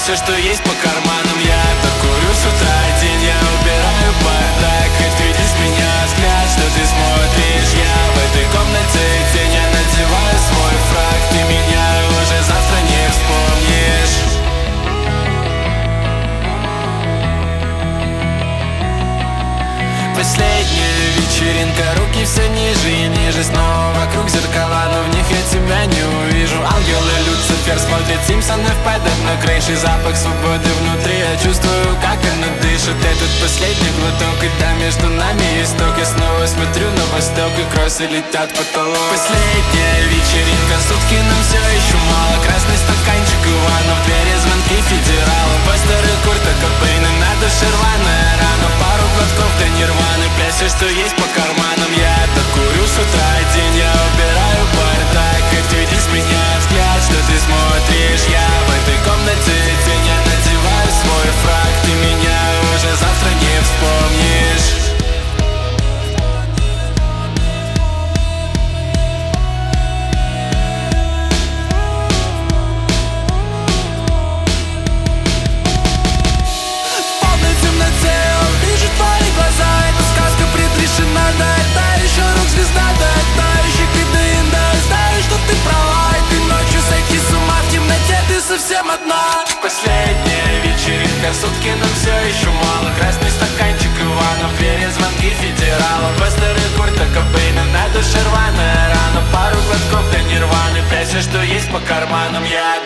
все, что есть по карманам. Я докурю с утра день, я убираю бардак. Хоть видишь меня взгляд, что ты смотришь. Я в этой комнате тень, я надеваю свой фрак. Ты меня уже завтра не вспомнишь. Последняя вечеринка, руки все ниже и ниже. Снова вокруг зеркала, но в них я тебя не увижу. Ангелы, Люцифер смотрит Симпсоны в падок на крыше. Запах свободы внутри, я чувствую, как она дышит. Этот последний глоток, и там между нами исток. Я снова смотрю на восток, и кроссы летят в потолок. Последняя вечеринка, сутки нам все еще мало. Красный стаканчик Ивана, в двери звонки федерала. Постеры Курта Кобейна, на душе рваная рана. Пару глотков до нирваны, блядь, все, что есть по карманам. Я докурю с утра день, я убираю бардак. Хоть видишь меня взгляд, что ты смотришь. Я в этой комнате тень, я надеваю свой фрак. Ты меня уже завтра не вспомнишь. Совсем одна. Последняя вечеринка, сутки нам все еще мало. Красный стаканчик Ивана, в двери звонки федерала. Постеры Курта Кобейна, на душе рваная рана. Пару глотков до нирваны, блядь, все, что есть по карманам. Я